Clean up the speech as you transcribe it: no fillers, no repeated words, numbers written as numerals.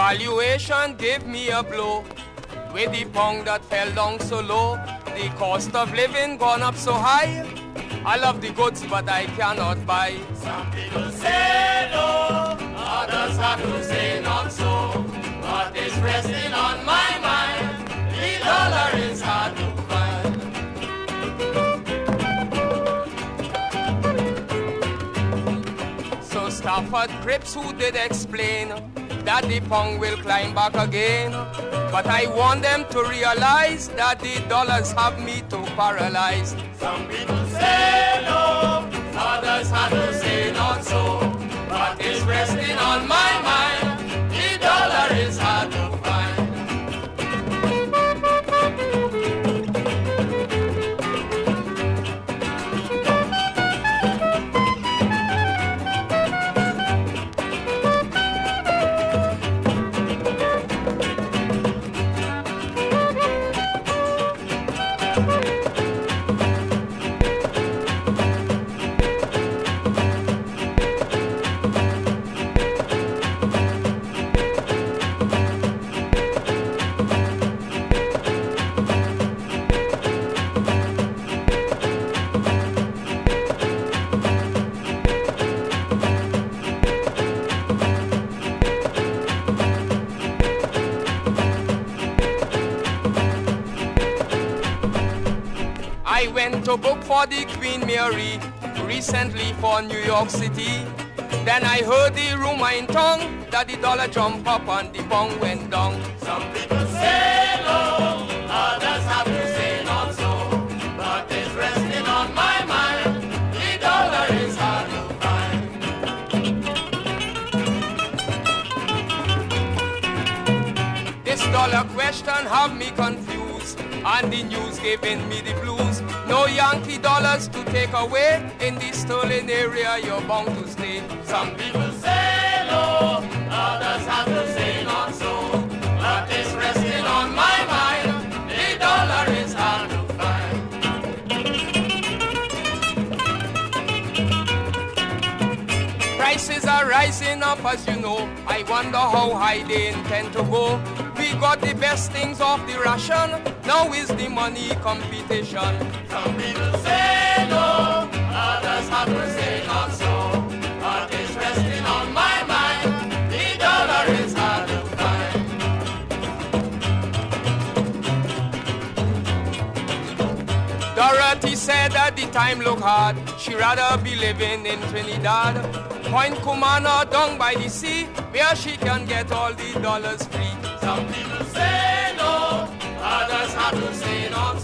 Devaluation gave me a blow. With the pound that fell down so low, the cost of living gone up so high. I love the goods, but I cannot buy. Some people say no, others have to say not so. What is resting on my mind? The dollar is hard to find. So Stafford Cripps, who did explain that the pound will climb back again, but I want them to realize that the dollars have me too paralyzed. Some people say no, others have to say not so. What is resting on my mind? The dollar is hard to find. I went to book for the Queen Mary recently for New York City. Then I heard the rumor in tongue that the dollar jumped up and the pound went down. Some people say no, others have to say not so. But it's resting on my mind, the dollar is hard to find. This dollar question have me confused, and the news giving me the blues. No Yankee dollars to take away. In the stolen area you're bound to stay. Some people say no, others have to say not so. But it's resting on my mind, the dollar is hard to find. Prices are rising up, as you know. I wonder how high they intend to go. We got the best things off the ration. Now is the money competition. Some people say no, others have to say not so. But it's resting on my mind, the dollar is hard to find. Dorothy said that the time look hard. She rather be living in Trinidad. Point Kumana down by the sea, where she can get all the dollars free. Some people say no, others have to say not